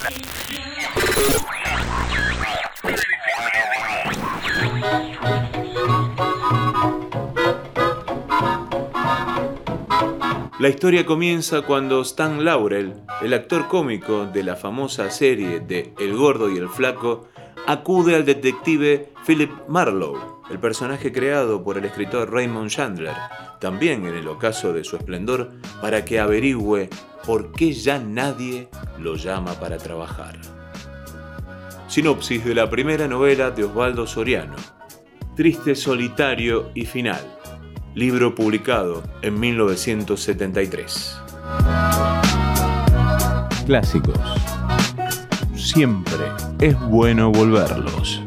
La historia comienza cuando Stan Laurel, el actor cómico de la famosa serie de El Gordo y el Flaco, acude al detective Philip Marlowe, el personaje creado por el escritor Raymond Chandler, también en el ocaso de su esplendor, para que averigüe por qué ya nadie lo llama para trabajar. Sinopsis de la primera novela de Osvaldo Soriano, Triste, solitario y final. Libro publicado en 1973. Clásicos. Siempre es bueno volverlos.